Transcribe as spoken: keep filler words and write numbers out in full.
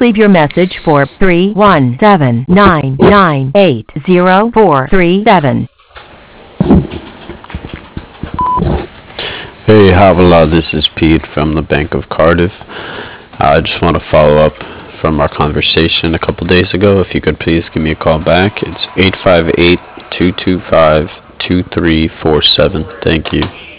leave your message for three one seven nine nine eight zero four three seven. Hey Havilah, this is Pete from the Bank of Cardiff. I just want to follow up from our conversation a couple days ago. If you could please give me a call back. It's eight five eight, two two five, two three four seven. Thank you.